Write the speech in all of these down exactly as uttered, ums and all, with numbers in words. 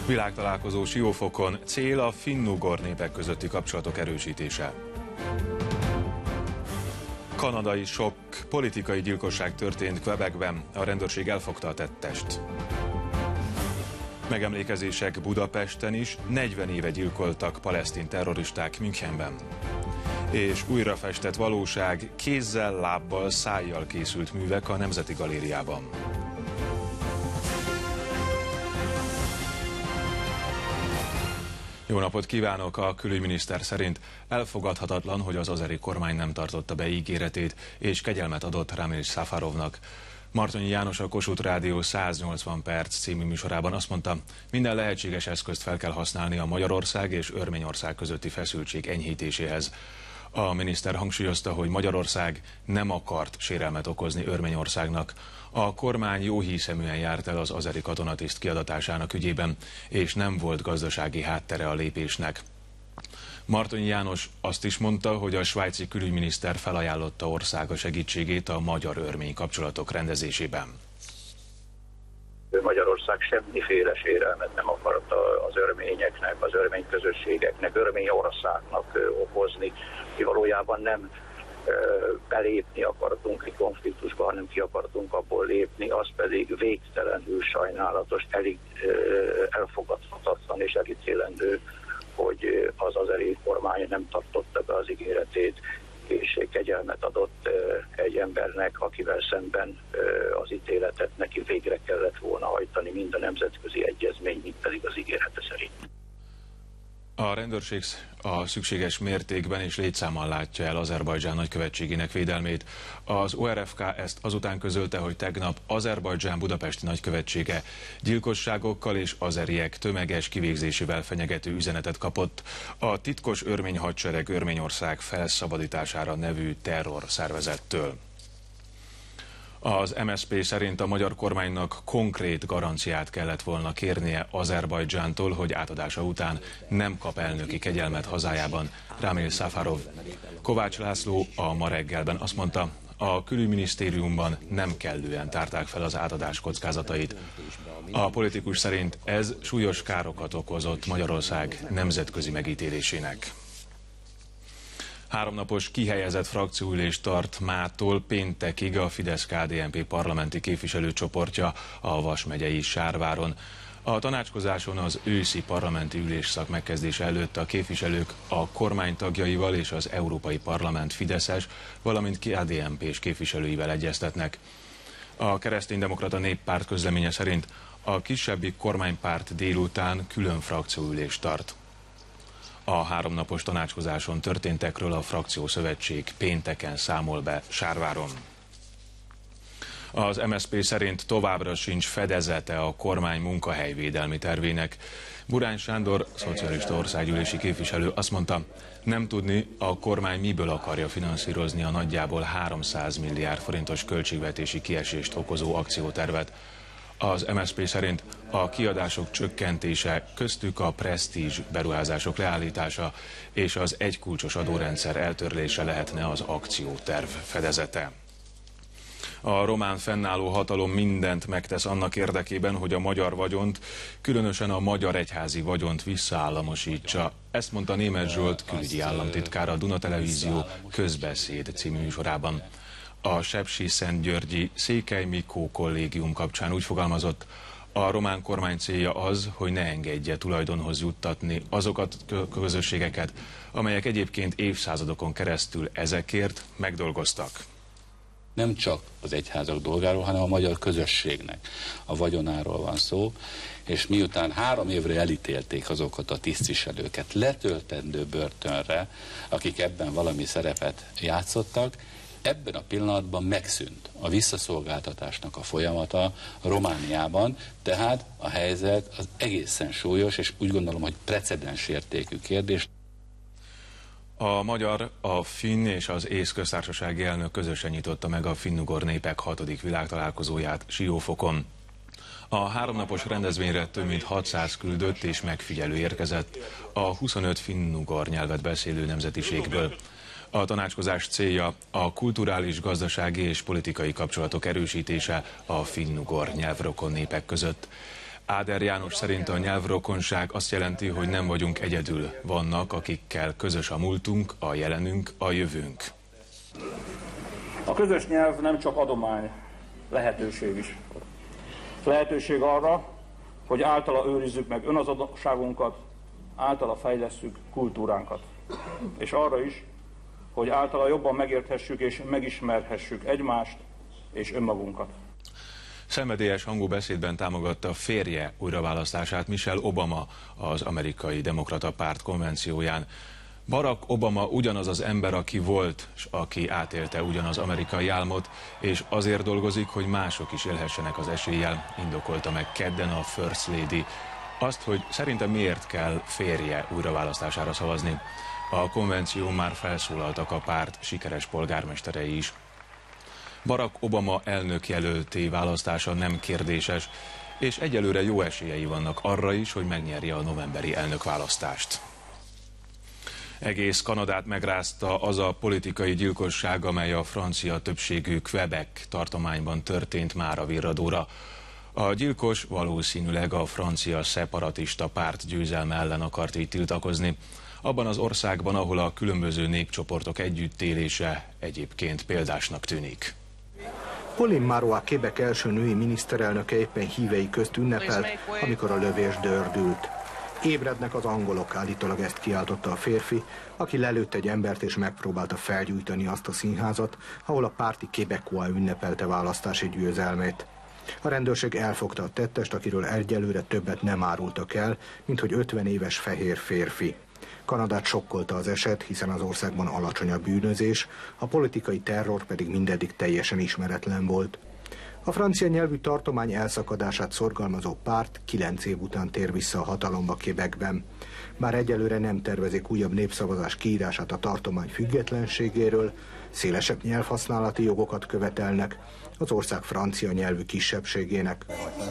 Világtalálkozó Siófokon, cél a finn-ugor népek közötti kapcsolatok erősítése. Kanadai sok politikai gyilkosság történt Quebecben, a rendőrség elfogta a tettest. Megemlékezések Budapesten is, negyven éve gyilkoltak palesztin terroristák Münchenben. És újra festett valóság, kézzel, lábbal, szájjal készült művek a Nemzeti Galériában. Jó napot kívánok! A külügyminiszter szerint elfogadhatatlan, hogy az azeri kormány nem tartotta be ígéretét, és kegyelmet adott Ramil Safarovnak. Martonyi János, a Kossuth Rádió száznyolcvan perc című műsorában azt mondta, minden lehetséges eszközt fel kell használni a Magyarország és Örményország közötti feszültség enyhítéséhez. A miniszter hangsúlyozta, hogy Magyarország nem akart sérelmet okozni Örményországnak. A kormány jóhiszeműen járt el az azeri katonatiszt kiadatásának ügyében, és nem volt gazdasági háttere a lépésnek. Martonyi János azt is mondta, hogy a svájci külügyminiszter felajánlotta országa segítségét a magyar-örmény kapcsolatok rendezésében. Magyarország semmiféle sérelmet nem akart az örményeknek, az örmény közösségeknek, Örményországnak okozni. Mi valójában nem belépni akartunk egy konfliktusba, hanem ki akartunk abból lépni, az pedig végtelenül sajnálatos, elég elfogadhatatlan és elítélendő, hogy az azeri kormány nem tartotta be az ígéretét, és kegyelmet adott egy embernek, akivel szemben az ítéletet neki végre kellett volna hajtani, mind a nemzetközi egyezmény, mind pedig az ígérete szerint. A rendőrség a szükséges mértékben és létszámmal látja el Azerbajdzsán nagykövetségének védelmét. Az o er ef ká ezt azután közölte, hogy tegnap Azerbajdzsán budapesti nagykövetsége gyilkosságokkal és azeriek tömeges kivégzésével fenyegető üzenetet kapott a titkos örmény hadsereg Örményország felszabadítására nevű terrorszervezettől. Az em es zé pé szerint a magyar kormánynak konkrét garanciát kellett volna kérnie Azerbajdzsántól, hogy átadása után nem kap elnöki kegyelmet hazájában Ramil Safarov. Kovács László a Ma reggelben azt mondta, a külügyminisztériumban nem kellően tárták fel az átadás kockázatait. A politikus szerint ez súlyos károkat okozott Magyarország nemzetközi megítélésének. Háromnapos kihelyezett frakcióülést tart mától péntekig a Fidesz-ká dé en pé parlamenti képviselőcsoportja a Vas megyei Sárváron. A tanácskozáson az őszi parlamenti ülésszak megkezdése előtt a képviselők a kormány tagjaival és az Európai Parlament fideszes, valamint ká dé en pés képviselőivel egyeztetnek. A Kereszténydemokrata Néppárt közleménye szerint a kisebbik kormánypárt délután külön frakcióülést tart. A háromnapos tanácskozáson történtekről a frakciószövetség pénteken számol be Sárváron. Az em es zé pé szerint továbbra sincs fedezete a kormány munkahelyvédelmi tervének. Burány Sándor, szocialista országgyűlési képviselő azt mondta, nem tudni, a kormány miből akarja finanszírozni a nagyjából háromszáz milliárd forintos költségvetési kiesést okozó akciótervet. Az em es zé pé szerint a kiadások csökkentése, köztük a presztízs beruházások leállítása és az egykulcsos adórendszer eltörlése lehetne az akcióterv fedezete. A román fennálló hatalom mindent megtesz annak érdekében, hogy a magyar vagyont, különösen a magyar egyházi vagyont visszaállamosítsa. Ezt mondta Németh Zsolt külügyi államtitkár a Duna Televízió Közbeszéd című műsorában. A sepsiszentgyörgyi Székely Mikó kollégium kapcsán úgy fogalmazott, a román kormány célja az, hogy ne engedje tulajdonhoz juttatni azokat a közösségeket, amelyek egyébként évszázadokon keresztül ezekért megdolgoztak. Nem csak az egyházak dolgáról, hanem a magyar közösségnek a vagyonáról van szó, és miután három évre elítélték azokat a tisztviselőket letöltendő börtönre, akik ebben valami szerepet játszottak, ebben a pillanatban megszűnt a visszaszolgáltatásnak a folyamata Romániában, tehát a helyzet az egészen súlyos, és úgy gondolom, hogy precedens értékű kérdés. A magyar, a finn és az ész köztársasági elnök közösen nyitotta meg a finn-ugor népek hatodik világtalálkozóját Siófokon. A háromnapos rendezvényre több mint hatszáz küldött és megfigyelő érkezett a huszonöt finn-ugor nyelvet beszélő nemzetiségből. A tanácskozás célja a kulturális, gazdasági és politikai kapcsolatok erősítése a finn-ugor nyelvrokon népek között. Áder János szerint a nyelvrokonság azt jelenti, hogy nem vagyunk egyedül. Vannak, akikkel közös a múltunk, a jelenünk, a jövőnk. A közös nyelv nem csak adomány, lehetőség is. Lehetőség arra, hogy általa őrizzük meg önazonosságunkat, általa fejlesszük kultúránkat. És arra is, hogy általa jobban megérthessük és megismerhessük egymást és önmagunkat. Szenvedélyes hangú beszédben támogatta férje újraválasztását Michelle Obama az amerikai demokrata párt konvencióján. Barack Obama ugyanaz az ember, aki volt, és aki átélte ugyanaz amerikai álmot, és azért dolgozik, hogy mások is élhessenek az eséllyel, indokolta meg kedden a First Lady. Azt, hogy szerintem miért kell férje újraválasztására szavazni. A konvención már felszólaltak a párt sikeres polgármesterei is. Barack Obama elnökjelölté választása nem kérdéses, és egyelőre jó esélyei vannak arra is, hogy megnyerje a novemberi elnökválasztást. Egész Kanadát megrázta az a politikai gyilkosság, amely a francia többségű Quebec tartományban történt mára virradóra. A gyilkos valószínűleg a francia szeparatista párt győzelme ellen akart így tiltakozni, abban az országban, ahol a különböző népcsoportok együttélése egyébként példásnak tűnik. Pauline Marois Quebec első női miniszterelnöke éppen hívei közt ünnepelt, amikor a lövés dördült. Ébrednek az angolok, állítólag ezt kiáltotta a férfi, aki lelőtt egy embert és megpróbálta felgyújtani azt a színházat, ahol a párti Québécois ünnepelte választási győzelmét. A rendőrség elfogta a tettest, akiről egyelőre többet nem árultak el, mint hogy ötven éves fehér férfi. Kanadát sokkolta az eset, hiszen az országban alacsony a bűnözés, a politikai terror pedig mindeddig teljesen ismeretlen volt. A francia nyelvű tartomány elszakadását szorgalmazó párt kilenc év után tér vissza a hatalomba Quebecben. Bár egyelőre nem tervezik újabb népszavazás kiírását a tartomány függetlenségéről, szélesebb nyelvhasználati jogokat követelnek az ország francia nyelvű kisebbségének.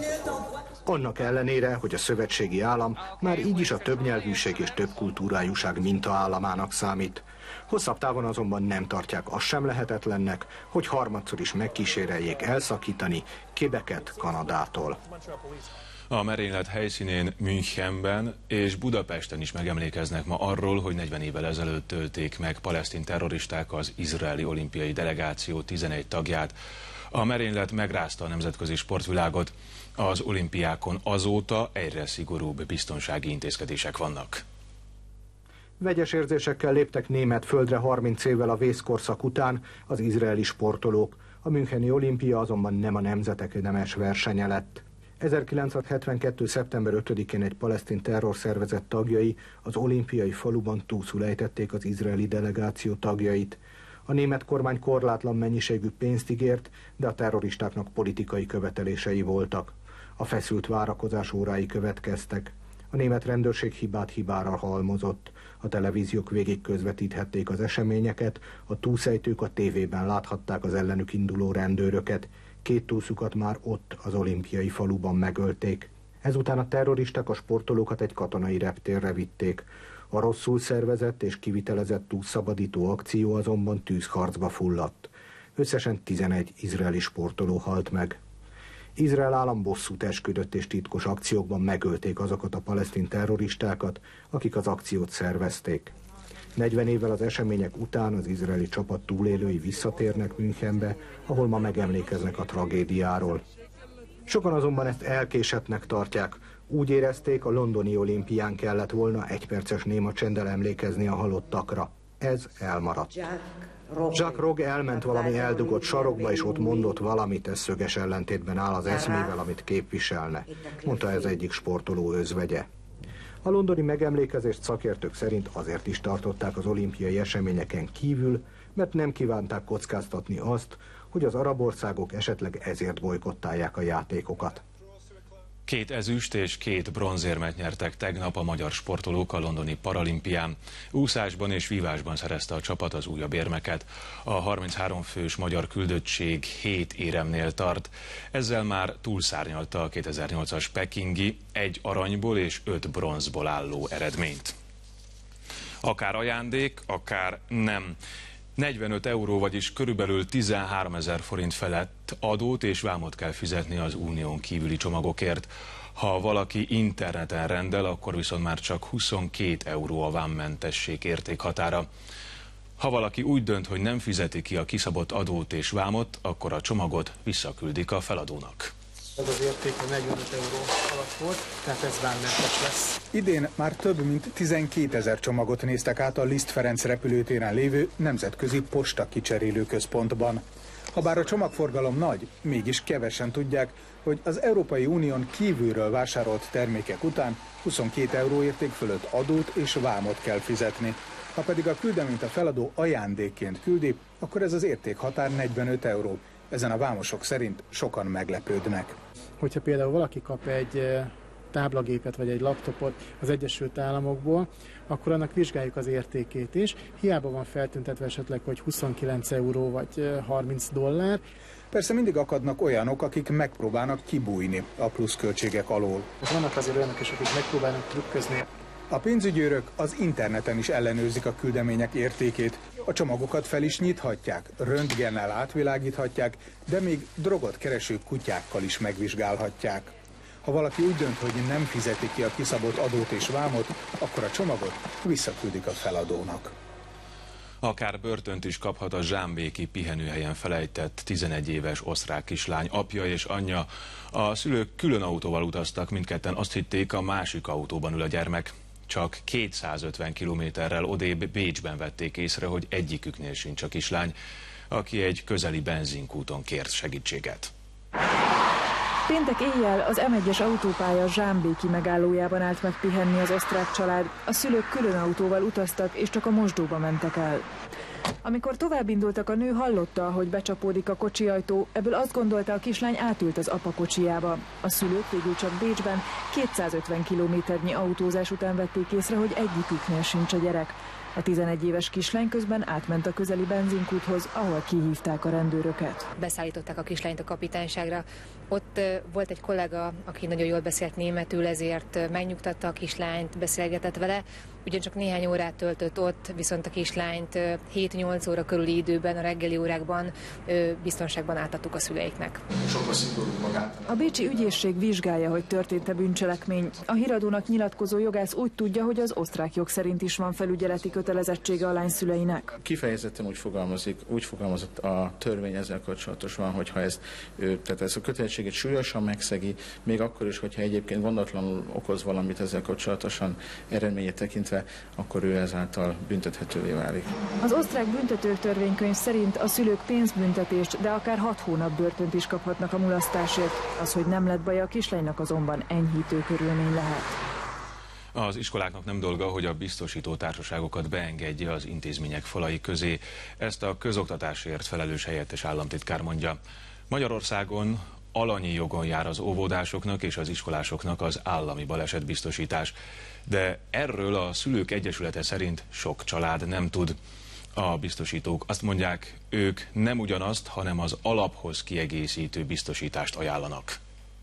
Annak ellenére, hogy a szövetségi állam már így is a többnyelvűség és többkultúrájúság mintaállamának számít. Hosszabb távon azonban nem tartják azt sem lehetetlennek, hogy harmadszor is megkíséreljék elszakítani Quebecet Kanadától. A merénylet helyszínén Münchenben és Budapesten is megemlékeznek ma arról, hogy negyven évvel ezelőtt tölték meg palesztin terroristák az izraeli olimpiai delegáció tizenegy tagját. A merénylet megrázta a nemzetközi sportvilágot. Az olimpiákon azóta egyre szigorúbb biztonsági intézkedések vannak. Vegyes érzésekkel léptek német földre harminc évvel a vészkorszak után az izraeli sportolók. A müncheni olimpia azonban nem a nemzetek nemes versenye lett. ezerkilencszázhetvenkettő. szeptember ötödikén egy palesztin terrorszervezet tagjai az olimpiai faluban túlszul ejtették az izraeli delegáció tagjait. A német kormány korlátlan mennyiségű pénzt ígért, de a terroristáknak politikai követelései voltak. A feszült várakozás órái következtek. A német rendőrség hibát hibára halmozott. A televíziók végig közvetíthették az eseményeket, a túlszejtők a tévében láthatták az ellenük induló rendőröket. Két túszukat már ott, az olimpiai faluban megölték. Ezután a terroristák a sportolókat egy katonai reptérre vitték. A rosszul szervezett és kivitelezett túlszabadító akció azonban tűzharcba fulladt. Összesen tizenegy izraeli sportoló halt meg. Izrael állam bosszút esküdött és titkos akciókban megölték azokat a palesztin terroristákat, akik az akciót szervezték. negyven évvel az események után az izraeli csapat túlélői visszatérnek Münchenbe, ahol ma megemlékeznek a tragédiáról. Sokan azonban ezt elkésettnek tartják. Úgy érezték, a londoni olimpián kellett volna egyperces néma csenddel emlékezni a halottakra. Ez elmaradt. Jacques Rogge elment valami eldugott sarokba, és ott mondott valamit, ez szöges ellentétben áll az eszmével, amit képviselne, mondta ez egyik sportoló özvegye. A londoni megemlékezést szakértők szerint azért is tartották az olimpiai eseményeken kívül, mert nem kívánták kockáztatni azt, hogy az arab országok esetleg ezért bojkottálják a játékokat. Két ezüst és két bronzérmet nyertek tegnap a magyar sportolók a londoni paralimpián. Úszásban és vívásban szerezte a csapat az újabb érmeket. A harminchárom fős magyar küldöttség hét éremnél tart. Ezzel már túlszárnyalta a kétezer-nyolcas pekingi egy aranyból és öt bronzból álló eredményt. Akár ajándék, akár nem. negyvenöt euró, vagyis körülbelül tizenháromezer forint felett adót és vámot kell fizetni az unión kívüli csomagokért. Ha valaki interneten rendel, akkor viszont már csak huszonkét euró a vámmentesség értékhatára. Ha valaki úgy dönt, hogy nem fizeti ki a kiszabott adót és vámot, akkor a csomagot visszaküldik a feladónak. Ez az érték a negyvenöt euró alatt volt, tehát ez vámmentes lesz. Idén már több mint tizenkétezer csomagot néztek át a Liszt Ferenc repülőtéren lévő nemzetközi posta kicserélő központban. Habár a csomagforgalom nagy, mégis kevesen tudják, hogy az Európai Unión kívülről vásárolt termékek után huszonkét euró érték fölött adót és vámot kell fizetni. Ha pedig a küldeményt a feladó ajándékként küldi, akkor ez az értékhatár negyvenöt euró. Ezen a vámosok szerint sokan meglepődnek. Hogyha például valaki kap egy táblagépet vagy egy laptopot az Egyesült Államokból, akkor annak vizsgáljuk az értékét is. Hiába van feltüntetve esetleg, hogy huszonkilenc euró vagy harminc dollár. Persze mindig akadnak olyanok, akik megpróbálnak kibújni a pluszköltségek alól. Vannak azért olyanok is, akik megpróbálnak trükközni. A pénzügyőrök az interneten is ellenőrzik a küldemények értékét. A csomagokat fel is nyithatják, röntgennel átvilágíthatják, de még drogot kereső kutyákkal is megvizsgálhatják. Ha valaki úgy dönt, hogy nem fizeti ki a kiszabott adót és vámot, akkor a csomagot visszaküldik a feladónak. Akár börtönt is kaphat a zsámbéki pihenőhelyen felejtett tizenegy éves osztrák kislány apja és anyja. A szülők külön autóval utaztak, mindketten azt hitték, a másik autóban ül a gyermek. Csak kétszázötven kilométerrel odébb Bécsben vették észre, hogy egyiküknél sincs a kislány, aki egy közeli benzinkúton kért segítséget. Péntek éjjel az em egyes autópálya zsámbéki megállójában állt meg pihenni az osztrák család. A szülők külön autóval utaztak, és csak a mosdóba mentek el. Amikor tovább indultak, a nő hallotta, hogy becsapódik a kocsiajtó, ebből azt gondolta, a kislány átült az apa kocsijába. A szülők végül csak Bécsben kétszázötven kilométernyi autózás után vették észre, hogy egyiküknél sincs a gyerek. A tizenegy éves kislány közben átment a közeli benzinkúthoz, ahol kihívták a rendőröket. Beszállították a kislányt a kapitányságra. Ott volt egy kollega, aki nagyon jól beszélt németül, ezért megnyugtatta a kislányt, beszélgetett vele. Ugyancsak néhány órát töltött ott, viszont a kislányt hét-nyolc óra körüli időben, a reggeli órákban biztonságban átadtuk a szüleiknek. A bécsi ügyészség vizsgálja, hogy történt-e bűncselekmény. A híradónak nyilatkozó jogász úgy tudja, hogy az osztrák jog szerint is van felügyeleti kötelezettsége a lány szüleinek. Kifejezetten úgy fogalmazik, úgy fogalmazott a törvény ezzel kapcsolatosan, hogyha ezt, tehát ezt a kötelezettséget súlyosan megszegi, még akkor is, hogyha egyébként gondatlanul okoz valamit ezzel kapcsolatosan eredményét tekintve, akkor ő ezáltal büntethetővé válik. Az osztrák büntetőtörvénykönyv szerint a szülők pénzbüntetést, de akár hat hónap börtönt is kaphatnak a mulasztásért. Az, hogy nem lett baj a kislánynak, azonban enyhítő körülmény lehet. Az iskoláknak nem dolga, hogy a biztosító társaságokat beengedje az intézmények falai közé. Ezt a közoktatásért felelős helyettes államtitkár mondja. Magyarországon alanyi jogon jár az óvodásoknak és az iskolásoknak az állami balesetbiztosítás. De erről a Szülők Egyesülete szerint sok család nem tud. A biztosítók azt mondják, ők nem ugyanazt, hanem az alaphoz kiegészítő biztosítást ajánlanak.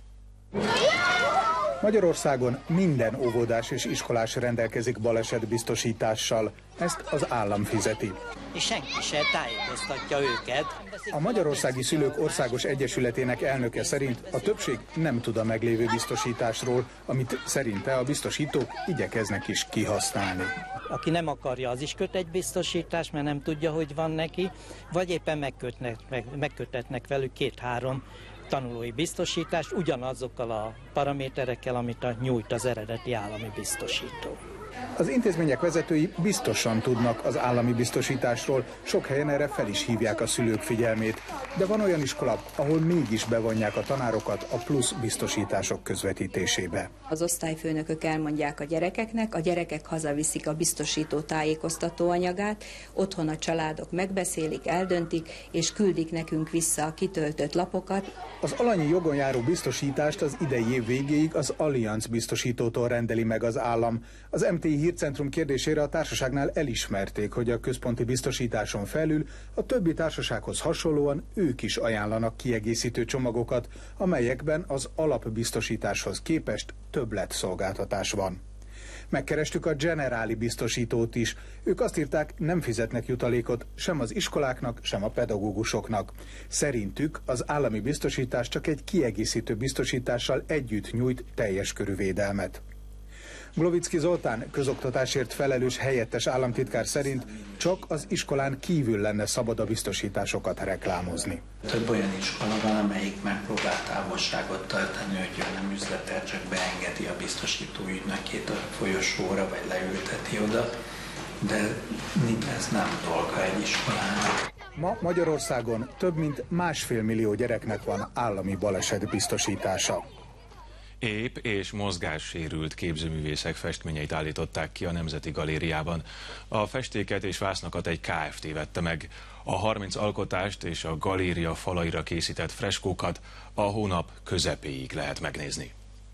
Magyarországon minden óvodás és iskolás rendelkezik balesetbiztosítással. Ezt az állam fizeti. És senki se tájékoztatja őket. A Magyarországi Szülők Országos Egyesületének elnöke szerint a többség nem tud a meglévő biztosításról, amit szerinte a biztosítók igyekeznek is kihasználni. Aki nem akarja, az is köt egy biztosítást, mert nem tudja, hogy van neki, vagy éppen megkötnek, meg, megkötetnek velük két-három tanulói biztosítást ugyanazokkal a paraméterekkel, amit a nyújt az eredeti állami biztosító. Az intézmények vezetői biztosan tudnak az állami biztosításról, sok helyen erre fel is hívják a szülők figyelmét, de van olyan iskola, ahol mégis bevonják a tanárokat a plusz biztosítások közvetítésébe. Az osztályfőnökök elmondják a gyerekeknek, a gyerekek hazaviszik a biztosító tájékoztató anyagát, otthon a családok megbeszélik, eldöntik, és küldik nekünk vissza a kitöltött lapokat. Az alanyi jogon járó biztosítást az idei év végéig az Allianz biztosítótól rendeli meg az állam. Az em té i Hírcentrum kérdésére a társaságnál elismerték, hogy a központi biztosításon felül a többi társasághoz hasonlóan ők is ajánlanak kiegészítő csomagokat, amelyekben az alapbiztosításhoz képest többletszolgáltatás van. Megkerestük a Generáli biztosítót is. Ők azt írták, nem fizetnek jutalékot sem az iskoláknak, sem a pedagógusoknak. Szerintük az állami biztosítás csak egy kiegészítő biztosítással együtt nyújt teljes körű védelmet. Glovicki Zoltán, közoktatásért felelős helyettes államtitkár szerint csak az iskolán kívül lenne szabad a biztosításokat reklámozni. Több olyan iskola van, amelyik megpróbál távolságot tartani, hogy ő nem üzletel, csak beengedi a biztosító ügynökét a folyosóra, vagy leülteti oda, de ez nem dolga egy iskolának. Ma Magyarországon több mint másfél millió gyereknek van állami balesetbiztosítása. Ép és mozgássérült képzőművészek festményeit állították ki a Nemzeti Galériában. A festéket és vásznakat egy Kft. Vette meg. A harminc alkotást és a galéria falaira készített freskókat a hónap közepéig lehet megnézni.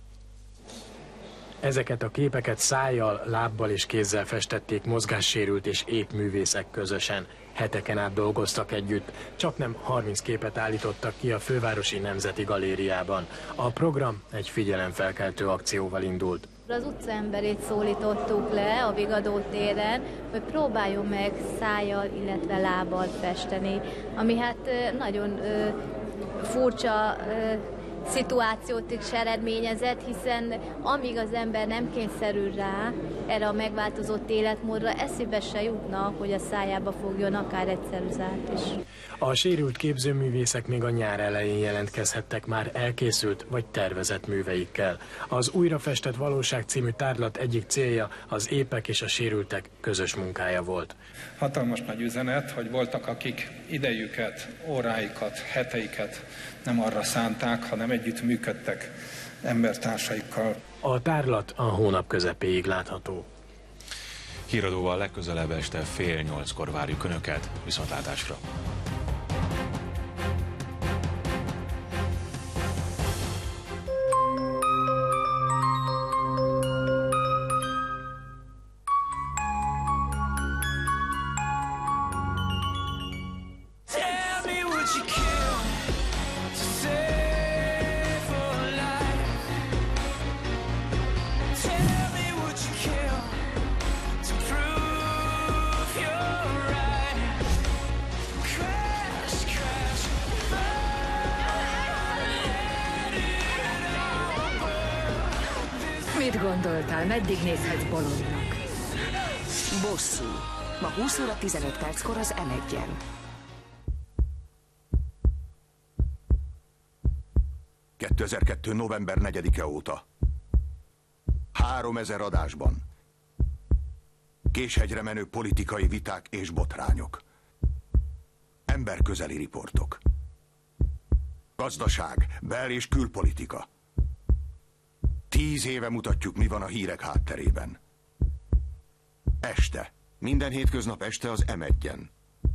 Ezeket a képeket szájjal, lábbal és kézzel festették mozgássérült és ép művészek közösen. Heteken át dolgoztak együtt, csaknem harminc képet állítottak ki a Fővárosi Nemzeti Galériában. A program egy figyelemfelkeltő akcióval indult. Az utcaemberét szólítottuk le a Vigadó téren, hogy próbáljon meg szájjal, illetve lábbal festeni, ami hát nagyon ö, furcsa ö, szituációt is eredményezett, hiszen amíg az ember nem kényszerül rá erre a megváltozott életmódra, eszébe se jutna, hogy a szájába fogjon akár egy ceruzát is. A sérült képzőművészek még a nyár elején jelentkezhettek már elkészült vagy tervezett műveikkel. Az Újrafestett Valóság című tárlat egyik célja az épek és a sérültek közös munkája volt. Hatalmas nagy üzenet, hogy voltak, akik idejüket, óráikat, heteiket nem arra szánták, hanem együtt működtek embertársaikkal. A tárlat a hónap közepéig látható. Híradóval legközelebb este fél nyolckor várjuk Önöket, viszontlátásra! Mit gondoltál, meddig nézhetsz bolondnak? Bosszú. Ma húsz óra tizenöt perckor az em egyen. kétezer-kettő. november negyedike óta. Háromezer adásban. Késhegyre menő politikai viták és botrányok. Emberközeli riportok. Gazdaság, bel- és külpolitika. Tíz éve mutatjuk, mi van a hírek hátterében. Este. Minden hétköznap este az em egyen.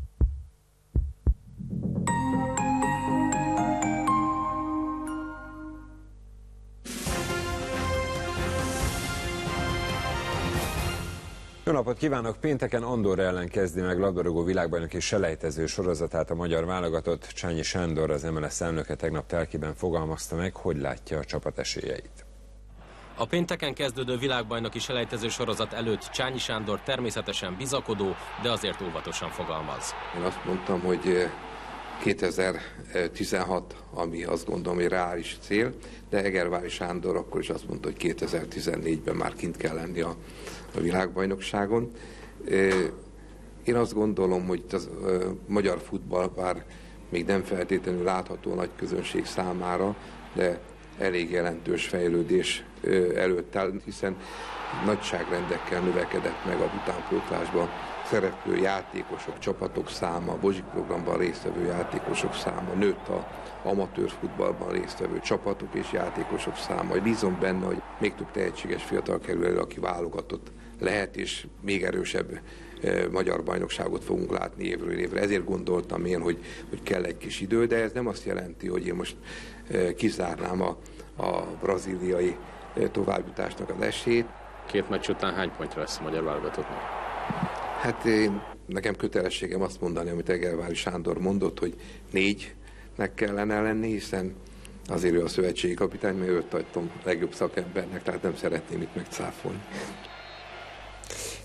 Jó napot kívánok! Pénteken Andorra ellen kezdi meg labdarúgó világbajnoki selejtező sorozatát a magyar válogatott. Csányi Sándor, az em el es elnöke tegnap telkiben fogalmazta meg, hogy látja a csapat esélyeit. A pénteken kezdődő világbajnoki selejtező sorozat előtt Csányi Sándor természetesen bizakodó, de azért óvatosan fogalmaz. Én azt mondtam, hogy kétezer-tizenhat, ami azt gondolom, hogy reális cél, de Egervári Sándor akkor is azt mondta, hogy kétezer-tizennégyben már kint kell lenni a, a világbajnokságon. Én azt gondolom, hogy a magyar futball bár még nem feltétlenül látható a nagy közönség számára, de elég jelentős fejlődés előtt áll, hiszen nagyságrendekkel növekedett meg a utánpótlásban szereplő játékosok, csapatok száma, a Bozsik programban résztvevő játékosok száma, nőtt a amatőr futballban résztvevő csapatok és játékosok száma. Bízom benne, hogy még több tehetséges fiatal kerül elő, aki válogatott lehet, és még erősebb magyar bajnokságot fogunk látni évről évre. Ezért gondoltam én, hogy, hogy kell egy kis idő, de ez nem azt jelenti, hogy én most kizárnám a, a brazíliai továbbjutásnak az esélyt. Két meccs után hány pontra lesz a magyar válogatottnak? Hát én, nekem kötelességem azt mondani, amit Egervári Sándor mondott, hogy négynek kellene lenni, hiszen azért ő a szövetségi kapitány, mert őt tartom legjobb szakembernek, tehát nem szeretném itt megcáfolni.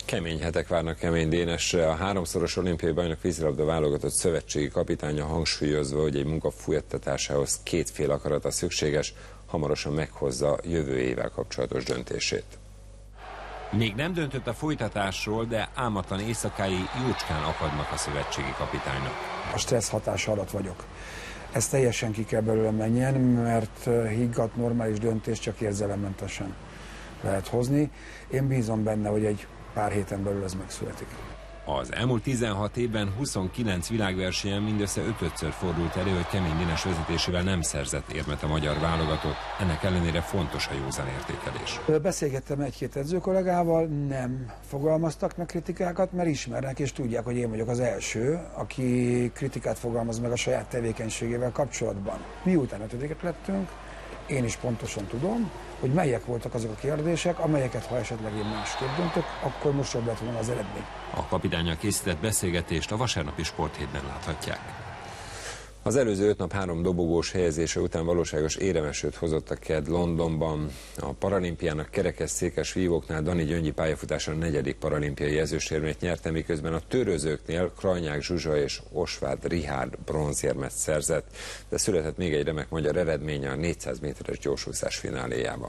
Kemény hetek várnak Kemény Dénesre. A háromszoros olimpiai bajnok vízilabda válogatott szövetségi kapitánya hangsúlyozva, hogy egy munka folytatásához két fél akarata szükséges, hamarosan meghozza jövő évvel kapcsolatos döntését. Még nem döntött a folytatásról, de álmatlan éjszakái jócskán akadnak a szövetségi kapitánynak. A stressz hatása alatt vagyok. Ez teljesen ki kell belőle menjen, mert higgadt, normális döntést csak érzelemmentesen lehet hozni. Én bízom benne, hogy egy pár héten belül ez megszületik. Az elmúlt tizenhat évben huszonkilenc világversenyen mindössze ötödször fordult elő, hogy Kemény Dénes vezetésével nem szerzett érmet a magyar válogatott. Ennek ellenére fontos a józan értékelés. Beszélgettem egy-két edzőkollégával, nem fogalmaztak meg kritikákat, mert ismernek és tudják, hogy én vagyok az első, aki kritikát fogalmaz meg a saját tevékenységével kapcsolatban. Miután ötödikek lettünk, én is pontosan tudom, hogy melyek voltak azok a kérdések, amelyeket ha esetleg én másképp döntök, akkor most jobb lett volna az eredmény. A kapitánnyal készített beszélgetést a vasárnapi sporthétben láthatják. Az előző öt nap három dobogós helyezése után valóságos éremesőt hozott a kedd Londonban. A paralimpiának kerekesszékes vívóknál Dani Gyöngyi pályafutása a negyedik paralimpiai ezüstérmet nyerte, miközben a törőzőknél Krajnyák Zsuzsa és Osváth Richárd bronzérmet szerzett, de született még egy remek magyar eredménye a négyszáz méteres gyorsúszás fináléjában.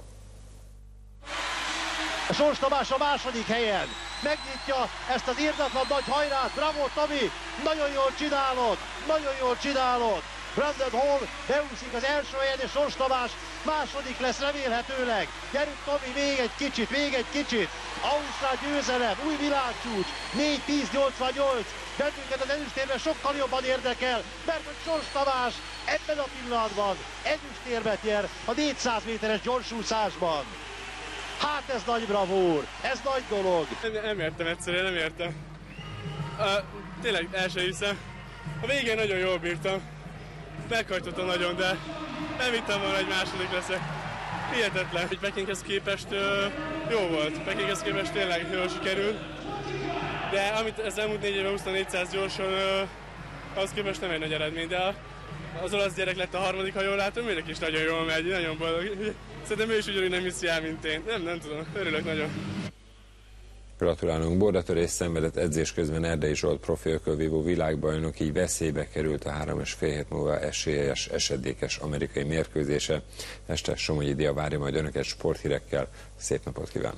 Sors Tamás a második helyen megnyitja ezt az irdatlan nagy hajrát. Bravo, Tomi! Nagyon jól csinálod! Nagyon jól csinálod! Brandon Hall beúszik az első helyen, és Sors Tamás második lesz remélhetőleg. Gyerünk, Tomi, még egy kicsit, még egy kicsit! Ausztrál győzelem, új világcsúcs, négy tíz nyolcvannyolc. Bennünket az ezüstérben sokkal jobban érdekel, mert hogy Sors Tamás ebben a pillanatban ezüstérmet nyer a négyszáz méteres gyorsúszásban. Hát ez nagy bravúr, ez nagy dolog. Nem, nem értem egyszerűen, nem értem. Uh, tényleg el sem hiszem. A végén nagyon jól bírtam. Meghajtottam nagyon, de nem hittem volna, hogy második leszek. Hihetetlen. Hogy Pekinghez képest uh, jó volt. Pekinghez képest tényleg jól sikerült. De amit az elmúlt négy évben húztam négyszáz gyorsan, uh, ahhoz képest nem egy nagy eredmény, de az olasz gyerek lett a harmadik, ha jól látom, mindenki is nagyon jól megy, nagyon boldog. Szerintem ő is ugyanúgy nem hiszi el, mint én. Nem, nem tudom, örülök nagyon. Gratulálunk, bordatörés szenvedett edzés közben Erdei Zsolt profi ökölvívó világbajnok, így veszélybe került a három és fél hét múlva esélyes, esedékes amerikai mérkőzése. Este Somogyi Dia várja majd önöket sporthírekkel. Szép napot kívánok!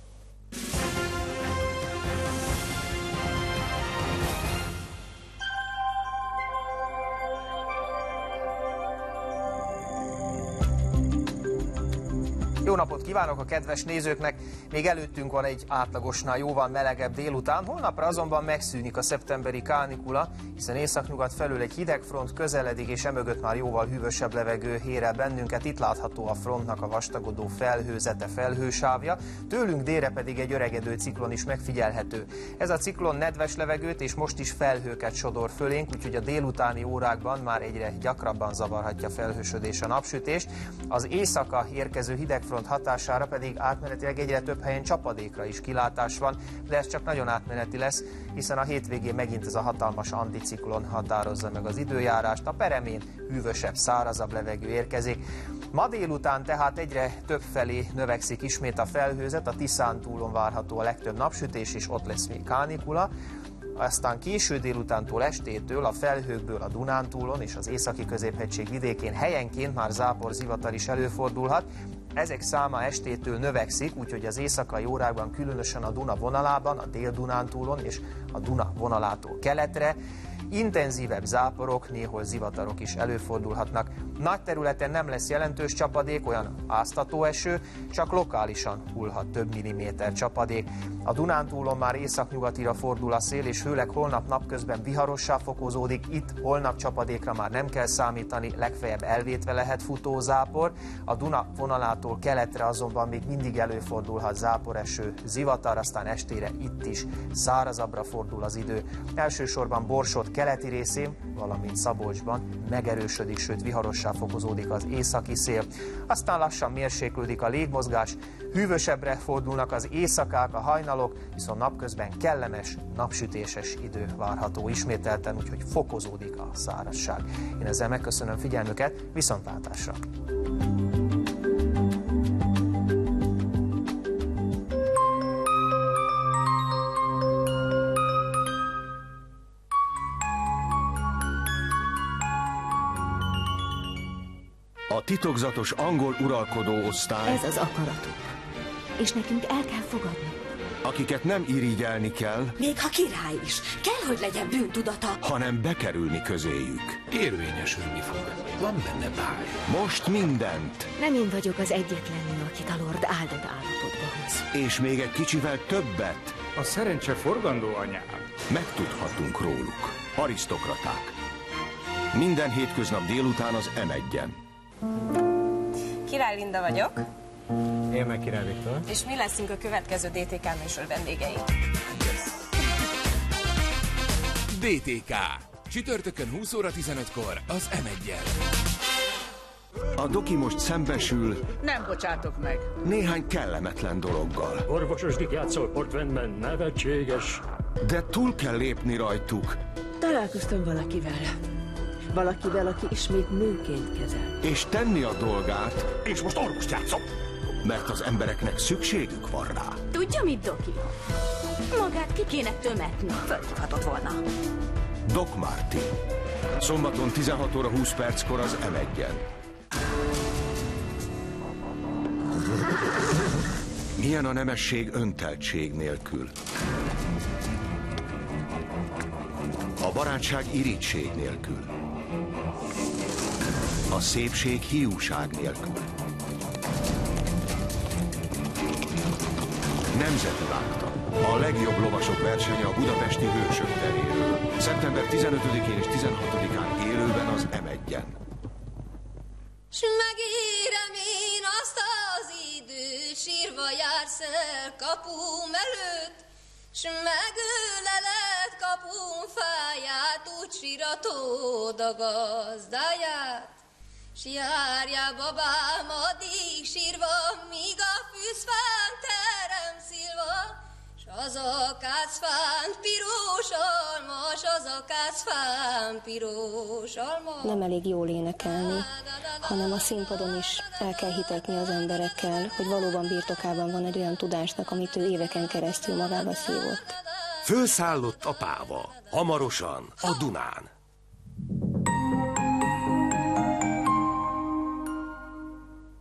Jó napot kívánok a kedves nézőknek! Még előttünk van egy átlagosnál jóval melegebb délután, holnapra azonban megszűnik a szeptemberi kánikula, hiszen északnyugat felül egy hideg front közeledik, és emögött már jóval hűvösebb levegő érel bennünket. Itt látható a frontnak a vastagodó felhőzete, felhősávja, tőlünk délre pedig egy öregedő ciklon is megfigyelhető. Ez a ciklon nedves levegőt és most is felhőket sodor fölénk, úgyhogy a délutáni órákban már egyre gyakrabban zavarhatja felhősödés a napsütést. Az éjszaka érkező hidegfront hatására pedig átmenetileg egyre több helyen csapadékra is kilátás van, de ez csak nagyon átmeneti lesz, hiszen a hétvégén megint ez a hatalmas anticiklon határozza meg az időjárást, a peremén hűvösebb, szárazabb levegő érkezik. Ma délután tehát egyre több felé növekszik ismét a felhőzet, a Tiszántúlon várható a legtöbb napsütés, és ott lesz még kánikula. Aztán késő délutántól estétől a felhőkből a Dunántúlon és az északi középhegység vidékén helyenként már zápor, zivatar is előfordulhat. Ezek száma estétől növekszik, úgyhogy az éjszakai órákban különösen a Duna vonalában, a Dél-Dunántúlon és a Duna vonalától keletre intenzívebb záporok, néhol zivatarok is előfordulhatnak. Nagy területen nem lesz jelentős csapadék, olyan áztató eső, csak lokálisan hullhat több milliméter csapadék. A Dunántúlon már északnyugatira fordul a szél, és főleg holnap napközben viharossá fokozódik. Itt holnap csapadékra már nem kell számítani, legfeljebb elvétve lehet futó zápor. A Duna vonalától keletre azonban még mindig előfordulhat záporeső, zivatar, aztán estére itt is szárazabbra fordul az idő. Elsősorban Borsod keleti részén, valamint Szabolcsban megerősödik, sőt viharossá fokozódik az északi szél. Aztán lassan mérséklődik a légmozgás, hűvösebbre fordulnak az éjszakák, a hajnalok, viszont napközben kellemes, napsütéses idő várható ismételten, úgyhogy fokozódik a szárazság. Én ezzel megköszönöm figyelmüket, viszontlátásra! A titokzatos angol uralkodó osztály, Ez az akaratuk. És nekünk el kell fogadni. akiket nem irigyelni kell, Még ha király is. Kell, hogy legyen bűntudata. hanem bekerülni közéjük. Érvényesülni fog. Van benne báj. Most mindent, Nem én vagyok az egyetlen, akit a lord áldott állapotba hoz. és még egy kicsivel többet A szerencse forgandó, anyám. megtudhatunk róluk. Arisztokraták. Minden hétköznap délután az em egyen. Király Linda vagyok, Én meg Király Viktor. és mi leszünk a következő dé té ká műsor vendégei. dé té ká. Csütörtökön húsz óra tizenötkor az em egyen. A doki most szembesül Nem bocsátok meg. néhány kellemetlen dologgal. Orvososdik játszol Portlandben, nevetséges. De túl kell lépni rajtuk, Találkoztam valakivel. Valakivel, aki ismét nőként kezel. és tenni a dolgát, és most orvost játszom, mert az embereknek szükségük van rá. Tudja mit, Doki? Magát ki kéne tömetni. Fölhívhatott volna. Doc Martin. Szombaton tizenhat óra húsz perckor az em egyen. Milyen a nemesség önteltség nélkül? A barátság irigység nélkül. A szépség hiúság nélkül. Nemzeti Vágta. A legjobb lovasok versenye a budapesti Hősök teréről. szeptember tizenötödikén és tizenhatodikán élőben az em egyen. S megérem én azt az időt, sírva jársz el kapum előtt, s megöleled kapum fáját, úgy síratod a gazdáját. S járjál babám addig sírva, míg a fűzfán terem szilva, s az akácfán piros alma, s az akácfán piros alma. Nem elég jól énekelni, hanem a színpadon is el kell hitetni az emberekkel, hogy valóban birtokában van egy olyan tudásnak, amit ő éveken keresztül magába szívott. Fölszállott a páva. Hamarosan a Dunán.